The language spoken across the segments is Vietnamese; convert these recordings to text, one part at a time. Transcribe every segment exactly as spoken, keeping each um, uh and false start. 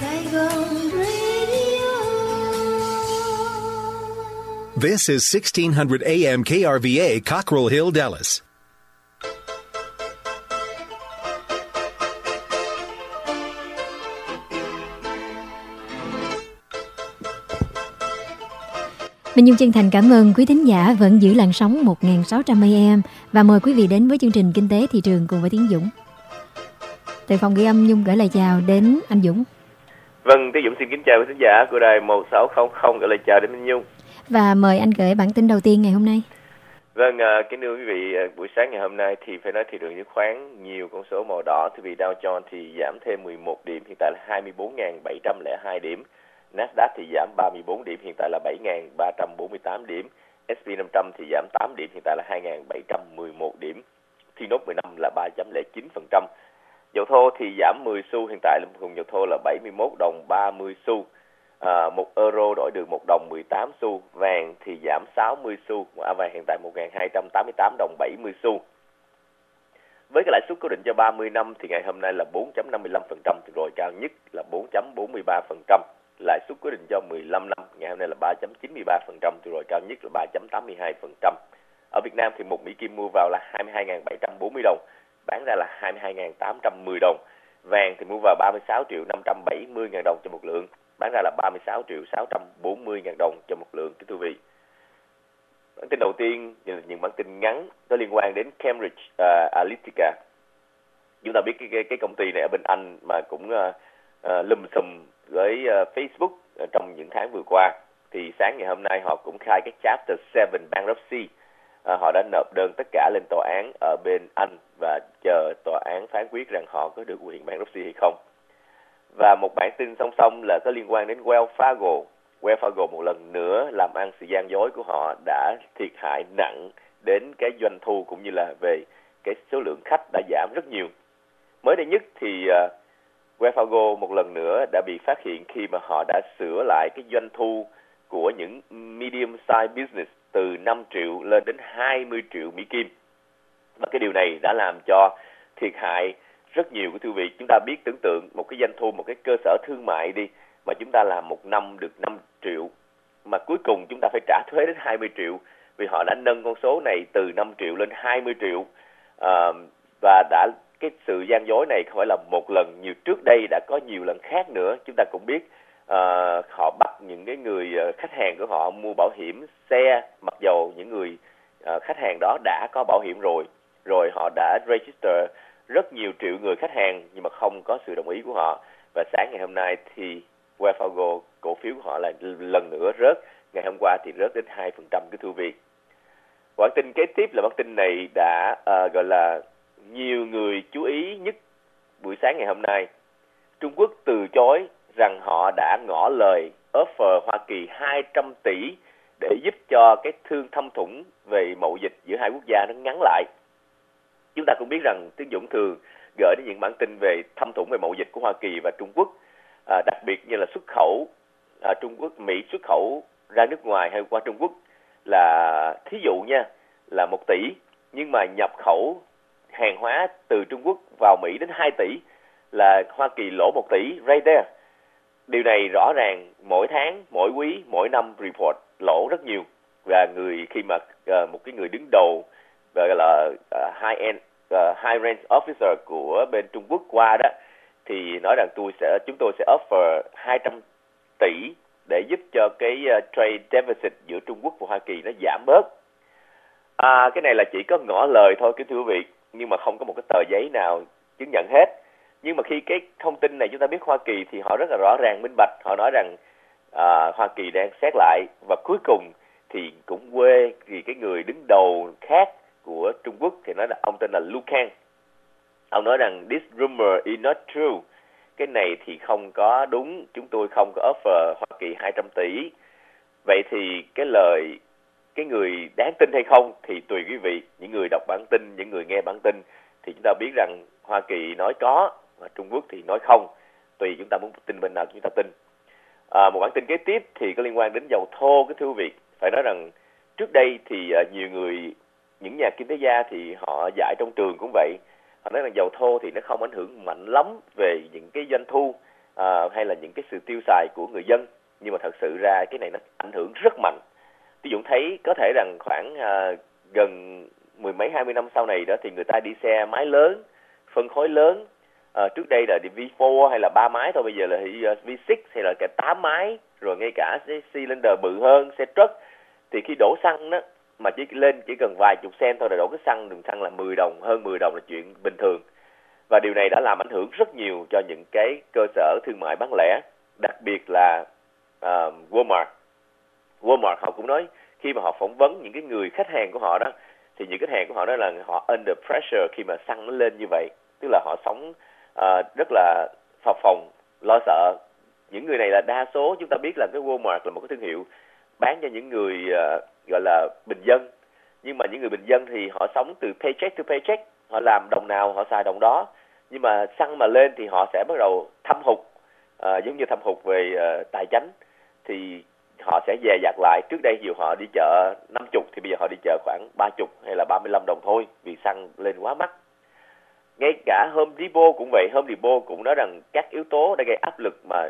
Saigon Radio. This is sixteen hundred A M K R V A, Cockrell Hill, Dallas. Minh Nhung chân thành cảm ơn quý thính giả vẫn giữ làn sóng một nghìn sáu trăm A M và mời quý vị đến với chương trình Kinh tế Thị trường cùng với Tiến Dũng. Từ phòng ghi âm, Nhung gửi lời chào đến anh Dũng. Vâng, Tiến Dũng xin kính chào quý thính giả của đài một sáu không không, gửi lời chào đến Minh Nhung. Và mời anh gửi bản tin đầu tiên ngày hôm nay. Vâng, kính thưa quý vị, buổi sáng ngày hôm nay thì phải nói thị trường chứng khoán nhiều con số màu đỏ. Thì vì Dow Jones thì giảm thêm mười một điểm, hiện tại là hai mươi bốn nghìn bảy trăm lẻ hai điểm. Nasdaq thì giảm ba mươi bốn điểm, hiện tại là bảy nghìn ba trăm bốn mươi tám điểm. ét and pê năm trăm thì giảm tám điểm, hiện tại là hai nghìn bảy trăm mười một điểm. T nốt mười lăm là ba phẩy không chín phần trăm. Dầu thô thì giảm mười xu, hiện tại là thùng dầu thô là bảy mươi mốt đồng ba mươi xu. À, một euro đổi được một đồng mười tám xu. Vàng thì giảm sáu mươi xu, vàng hiện tại một nghìn hai trăm tám mươi tám đồng bảy mươi xu. Với cái lãi suất cố định cho ba mươi năm thì ngày hôm nay là bốn phẩy năm mươi lăm phần trăm, từ rồi cao nhất là bốn phẩy bốn mươi ba phần trăm. Lãi suất cố định cho mười lăm năm ngày hôm nay là ba phẩy chín mươi ba phần trăm, từ rồi cao nhất là ba phẩy tám mươi hai phần trăm. Ở Việt Nam thì một Mỹ Kim mua vào là hai mươi hai nghìn bảy trăm bốn mươi đồng, bán ra là hai mươi hai nghìn tám trăm mười đồng. Vàng thì mua vào ba mươi sáu triệu năm trăm bảy mươi ngàn đồng cho một lượng, bán ra là ba mươi sáu triệu sáu trăm bốn mươi ngàn đồng cho một lượng. Kính thưa quý vị, bản tin đầu tiên là những bản tin ngắn có liên quan đến Cambridge uh, Analytica. Chúng ta biết cái, cái cái công ty này ở bên Anh mà cũng uh, uh, lùm xùm với uh, Facebook uh, trong những tháng vừa qua. Thì sáng ngày hôm nay họ cũng khai cái Chapter bảy Bankruptcy. Uh, họ đã nộp đơn tất cả lên tòa án ở bên Anh và chờ tòa án phán quyết rằng họ có được quyền bankruptcy hay không. Và một bản tin song song là có liên quan đến Wells Fargo. Wells Fargo một lần nữa làm ăn sự gian dối của họ đã thiệt hại nặng đến cái doanh thu cũng như là về cái số lượng khách đã giảm rất nhiều. Mới đây nhất thì uh, Wells Fargo một lần nữa đã bị phát hiện khi mà họ đã sửa lại cái doanh thu của những medium size business từ năm triệu lên đến hai mươi triệu Mỹ Kim. Và cái điều này đã làm cho thiệt hại rất nhiều. Quý thưa quý vị, chúng ta biết tưởng tượng một cái doanh thu, một cái cơ sở thương mại đi, mà chúng ta làm một năm được năm triệu, mà cuối cùng chúng ta phải trả thuế đến hai mươi triệu, vì họ đã nâng con số này từ năm triệu lên hai mươi triệu. À, và đã cái sự gian dối này không phải là một lần, nhiều trước đây đã có nhiều lần khác nữa. Chúng ta cũng biết uh, họ bắt những cái người uh, khách hàng của họ mua bảo hiểm xe, mặc dầu những người uh, khách hàng đó đã có bảo hiểm rồi, rồi họ đã register rất nhiều triệu người khách hàng nhưng mà không có sự đồng ý của họ. Và sáng ngày hôm nay thì Wells Fargo, cổ phiếu của họ là lần nữa rớt. Ngày hôm qua thì rớt đến hai phần trăm. Cái thưa quý vị, bản tin kế tiếp là bản tin này đã uh, gọi là nhiều người chú ý nhất buổi sáng ngày hôm nay. Trung Quốc từ chối rằng họ đã ngỏ lời offer Hoa Kỳ hai trăm tỷ để giúp cho cái thương thâm thủng về mậu dịch giữa hai quốc gia nó ngắn lại. Chúng ta cũng biết rằng Tiến Dũng thường gửi đến những bản tin về thâm thủng về mậu dịch của Hoa Kỳ và Trung Quốc, à, đặc biệt như là xuất khẩu à, Trung Quốc, Mỹ xuất khẩu ra nước ngoài hay qua Trung Quốc là thí dụ nha là một tỷ, nhưng mà nhập khẩu hàng hóa từ Trung Quốc vào Mỹ đến hai tỷ, là Hoa Kỳ lỗ một tỷ, right there. Điều này rõ ràng mỗi tháng, mỗi quý, mỗi năm report lỗ rất nhiều. Và người khi mà uh, một cái người đứng đầu gọi là uh, high end uh, high rank officer của bên Trung Quốc qua đó thì nói rằng tôi sẽ chúng tôi sẽ offer hai trăm tỷ để giúp cho cái uh, trade deficit giữa Trung Quốc và Hoa Kỳ nó giảm bớt. À, cái này là chỉ có ngỏ lời thôi kính thưa quý vị, nhưng mà không có một cái tờ giấy nào chứng nhận hết. Nhưng mà khi cái thông tin này chúng ta biết Hoa Kỳ thì họ rất là rõ ràng minh bạch, họ nói rằng à, Hoa Kỳ đang xét lại, và cuối cùng thì cũng quê vì cái người đứng đầu khác của Trung Quốc thì nói là ông tên là Lu Kang. Ông nói rằng this rumor is not true, cái này thì không có đúng, chúng tôi không có offer Hoa Kỳ hai trăm tỷ. Vậy thì cái lời cái người đáng tin hay không thì tùy quý vị, những người đọc bản tin, những người nghe bản tin thì chúng ta biết rằng Hoa Kỳ nói có và Trung Quốc thì nói không, tùy chúng ta muốn tin bên nào chúng ta tin. À, một bản tin kế tiếp thì có liên quan đến dầu thô. Cái thưa quý vị, phải nói rằng trước đây thì uh, nhiều người, những nhà kinh tế gia thì họ dạy trong trường cũng vậy, họ nói rằng dầu thô thì nó không ảnh hưởng mạnh lắm về những cái doanh thu, à, hay là những cái sự tiêu xài của người dân. Nhưng mà thật sự ra cái này nó ảnh hưởng rất mạnh. Ví dụ thấy có thể rằng khoảng à, gần mười mấy hai mươi năm sau này đó thì người ta đi xe máy lớn, phân khối lớn. À, trước đây là vê bốn hay là ba mái thôi, bây giờ là vê sáu hay là cả tám mái, rồi ngay cả cái cylinder bự hơn, xe truck. Thì khi đổ xăng đó mà chỉ lên chỉ cần vài chục sen thôi là đổ cái xăng, đường xăng là mười đồng, hơn mười đồng là chuyện bình thường. Và điều này đã làm ảnh hưởng rất nhiều cho những cái cơ sở thương mại bán lẻ, đặc biệt là uh, Walmart. Walmart họ cũng nói khi mà họ phỏng vấn những cái người khách hàng của họ đó, thì những khách hàng của họ đó là họ under pressure khi mà xăng nó lên như vậy. Tức là họ sống uh, rất là phập phồng, lo sợ. Những người này là đa số, chúng ta biết là cái Walmart là một cái thương hiệu bán cho những người uh, gọi là bình dân. Nhưng mà những người bình dân thì họ sống từ paycheck to paycheck, họ làm đồng nào họ xài đồng đó. Nhưng mà xăng mà lên thì họ sẽ bắt đầu thâm hụt, uh, giống như thâm hụt về uh, tài chánh. Thì họ sẽ dè dặt lại. Trước đây dù họ đi chợ năm mươi thì bây giờ họ đi chợ khoảng ba mươi hay là ba mươi lăm đồng thôi, vì xăng lên quá mắc. Ngay cả Home Depot cũng vậy. Home Depot cũng nói rằng các yếu tố đã gây áp lực mà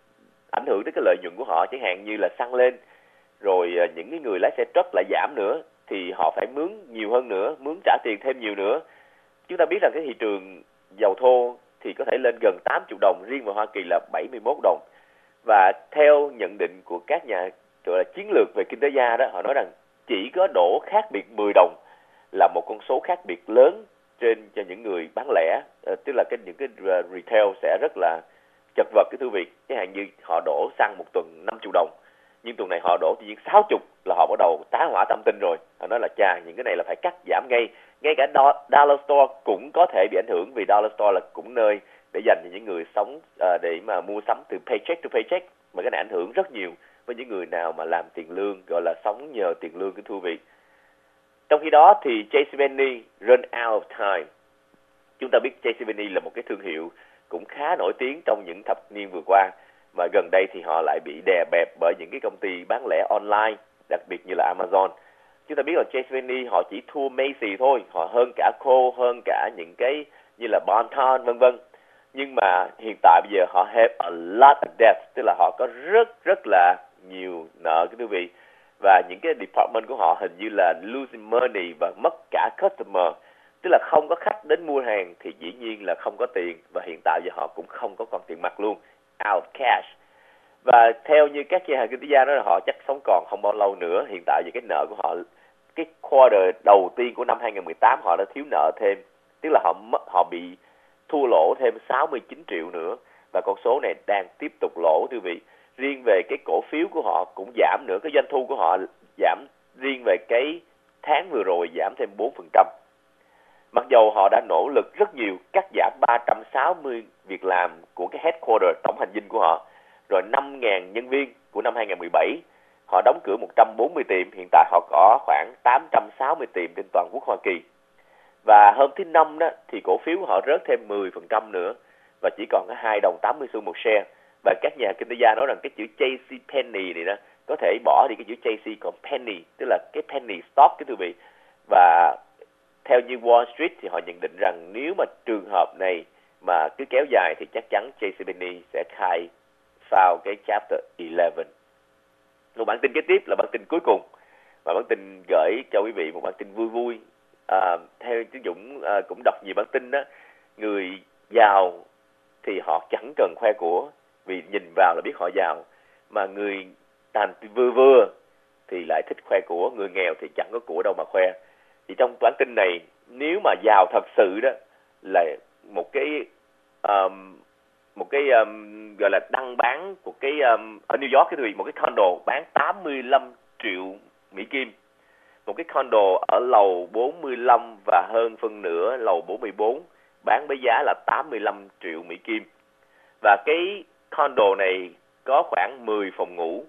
ảnh hưởng đến cái lợi nhuận của họ, chẳng hạn như là xăng lên, rồi những cái người lái xe truck lại giảm nữa, thì họ phải mướn nhiều hơn nữa, mướn trả tiền thêm nhiều nữa. Chúng ta biết rằng cái thị trường dầu thô thì có thể lên gần tám mươi đồng, riêng vào Hoa Kỳ là bảy mươi mốt đồng. Và theo nhận định của các nhà gọi là chiến lược về kinh tế gia đó, họ nói rằng chỉ có đổ khác biệt mười đồng là một con số khác biệt lớn trên cho những người bán lẻ, tức là cái những cái retail sẽ rất là chật vật cái thư việc. Chẳng hạn như họ đổ xăng một tuần năm mươi đồng, nhưng tuần này họ đổ chỉ sáu mươi là họ bắt đầu tá hỏa tâm tinh rồi. Họ nói là chà, những cái này là phải cắt giảm ngay. Ngay cả Dollar Store cũng có thể bị ảnh hưởng, vì Dollar Store là cũng nơi để dành cho những người sống uh, để mà mua sắm từ paycheck to paycheck, mà cái này ảnh hưởng rất nhiều với những người nào mà làm tiền lương, gọi là sống nhờ tiền lương của thư viện. Trong khi đó thì JCPenney run out of time. Chúng ta biết JCPenney là một cái thương hiệu cũng khá nổi tiếng trong những thập niên vừa qua, mà gần đây thì họ lại bị đè bẹp bởi những cái công ty bán lẻ online, đặc biệt như là Amazon. Chúng ta biết là JCPenney họ chỉ thua Macy thôi, họ hơn cả Kohl's, hơn cả những cái như là Bon-Ton vân vân. Nhưng mà hiện tại bây giờ họ have a lot of debt, tức là họ có rất rất là nhiều nợ cái quý vị. Và những cái department của họ hình như là losing money và mất cả customer. Tức là không có khách đến mua hàng thì dĩ nhiên là không có tiền. Và hiện tại giờ họ cũng không có còn tiền mặt luôn, out cash. Và theo như các nhà kinh tế gia đó là họ chắc sống còn không bao lâu nữa. Hiện tại giờ cái nợ của họ, cái quarter đầu tiên của năm hai không một tám họ đã thiếu nợ thêm. Tức là họ họ bị thua lỗ thêm sáu mươi chín triệu nữa, và con số này đang tiếp tục lỗ thưa vị. Riêng về cái cổ phiếu của họ cũng giảm nữa, cái doanh thu của họ giảm, riêng về cái tháng vừa rồi giảm thêm bốn phần trăm. Mặc dầu họ đã nỗ lực rất nhiều cắt giảm ba trăm sáu mươi việc làm của cái headquarter, tổng hành dinh của họ, rồi năm nghìn nhân viên của năm hai không một bảy, họ đóng cửa một trăm bốn mươi tiệm, hiện tại họ có khoảng tám trăm sáu mươi tiệm trên toàn quốc Hoa Kỳ. Và hôm thứ năm đó thì cổ phiếu họ rớt thêm mười phần trăm nữa và chỉ còn có hai đồng tám mươi xu một share. Và các nhà kinh tế gia nói rằng cái chữ JCPenney này đó có thể bỏ đi cái chữ J C còn penny, tức là cái penny stock cái thưa vị. Và theo như Wall Street thì họ nhận định rằng nếu mà trường hợp này mà cứ kéo dài thì chắc chắn JCPenney sẽ khai vào cái chapter eleven. Một bản tin kế tiếp là bản tin cuối cùng, và bản tin gửi cho quý vị một bản tin vui vui. À, theo Tiến Dũng à, cũng đọc nhiều bản tin đó, người giàu thì họ chẳng cần khoe của vì nhìn vào là biết họ giàu, mà người tàn vừa vừa thì lại thích khoe của, người nghèo thì chẳng có của đâu mà khoe. Thì trong bản tin này, nếu mà giàu thật sự đó là một cái um, một cái um, gọi là đăng bán một cái um, ở New York cái gì, một cái condo bán tám mươi lăm triệu Mỹ Kim, một cái condo ở lầu bốn mươi lăm và hơn phân nửa lầu bốn mươi bốn bán với giá là tám mươi lăm triệu Mỹ Kim. Và cái condo này có khoảng mười phòng ngủ,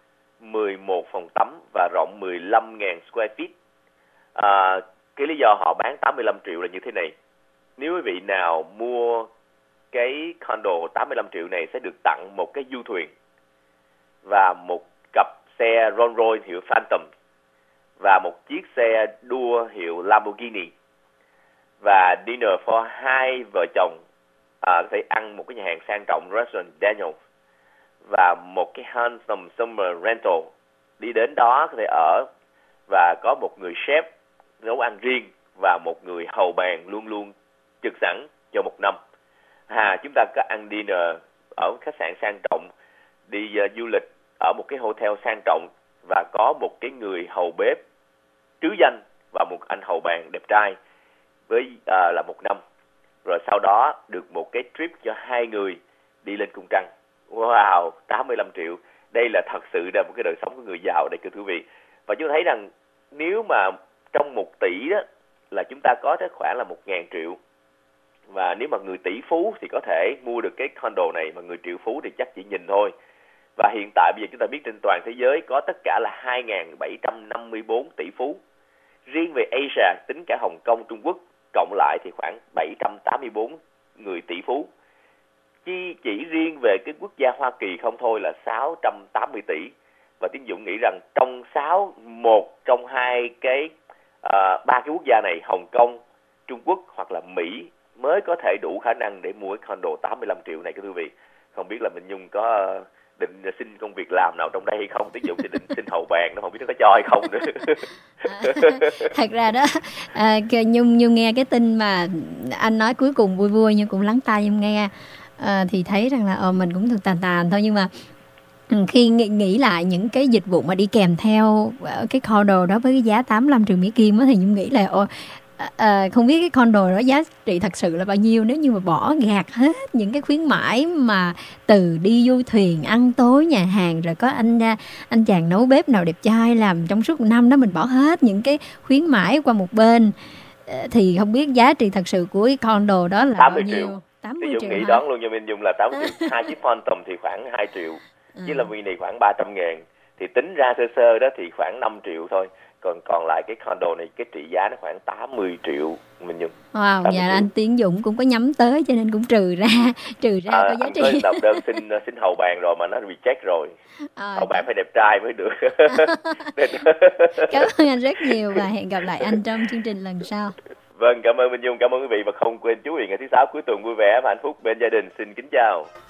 mười một phòng tắm và rộng mười lăm nghìn square feet. À, cái lý do họ bán tám mươi lăm triệu là như thế này. Nếu quý vị nào mua cái condo tám mươi lăm triệu này sẽ được tặng một cái du thuyền và một cặp xe Rolls Royce hiệu Phantom và một chiếc xe đua hiệu Lamborghini và dinner for hai vợ chồng à, có thể ăn một cái nhà hàng sang trọng restaurant Daniel và một cái Handsome Summer Rental. Đi đến đó có thể ở và có một người chef nấu ăn riêng và một người hầu bàn luôn luôn trực sẵn cho một năm. À, chúng ta có ăn dinner ở khách sạn sang trọng, đi uh, du lịch ở một cái hotel sang trọng và có một cái người hầu bếp trứ danh và một anh hầu bàn đẹp trai với uh, là một năm. Rồi sau đó được một cái trip cho hai người đi lên cung trăng. Wow, tám mươi lăm triệu. Đây là thật sự là một cái đời sống của người giàu đây, thưa quý vị. Và chúng ta thấy rằng nếu mà trong một tỷ đó là chúng ta có tới khoảng là một ngàn triệu. Và nếu mà người tỷ phú thì có thể mua được cái condo này, mà người triệu phú thì chắc chỉ nhìn thôi. Và hiện tại bây giờ chúng ta biết trên toàn thế giới có tất cả là hai nghìn bảy trăm năm mươi tư tỷ phú. Riêng về Asia, tính cả Hồng Kông, Trung Quốc, cộng lại thì khoảng bảy trăm tám mươi tư người tỷ phú. Chỉ, chỉ riêng về cái quốc gia Hoa Kỳ không thôi là sáu trăm tám mươi tỷ. Và Tiến Dũng nghĩ rằng trong sáu, một trong hai cái, uh, ba cái quốc gia này, Hồng Kông, Trung Quốc hoặc là Mỹ mới có thể đủ khả năng để mua cái condo tám mươi lăm triệu này, quý vị. Không biết là Minh Nhung có định xin công việc làm nào trong đây hay không? Tiến Dũng thì định xin hầu bàn, nó không biết nó có cho hay không nữa. Thật ra đó, à, Nhung Nhung nghe cái tin mà anh nói cuối cùng vui vui nhưng cũng lắng tai Nhung nghe, à, thì thấy rằng là ờ, mình cũng thường tàn tàn thôi, nhưng mà khi nghĩ, nghĩ lại những cái dịch vụ mà đi kèm theo cái condo đó với cái giá tám mươi lăm triệu Mỹ Kim á, thì Nhung nghĩ là ô, à, không biết cái condo đó giá trị thật sự là bao nhiêu nếu như mà bỏ gạt hết những cái khuyến mãi mà từ đi du thuyền, ăn tối, nhà hàng, rồi có anh anh chàng nấu bếp nào đẹp trai làm trong suốt một năm đó, mình bỏ hết những cái khuyến mãi qua một bên, thì không biết giá trị thật sự của cái condo đó là bao nhiêu? tám mươi triệu. Nghĩ đoán luôn cho mình dùng là tám mươi triệu. Hai chiếc Phantom thì khoảng hai triệu. Với là mini khoảng ba trăm ngàn. Thì tính ra sơ sơ đó thì khoảng năm triệu thôi. Còn còn lại cái condo này cái trị giá nó khoảng tám mươi triệu mình dùng. Wow, dạ anh Tiến Dũng cũng có nhắm tới cho nên cũng trừ ra trừ ra à, có giá trị. Anh có nộp đơn xin xin hầu bàn rồi mà nó reject rồi. À, hầu bàn phải đẹp trai mới được. Cảm ơn anh rất nhiều và hẹn gặp lại anh trong chương trình lần sau. Vâng, cảm ơn Minh Dung, cảm ơn quý vị và không quên chú ý ngày thứ sáu cuối tuần vui vẻ và hạnh phúc bên gia đình. Xin kính chào.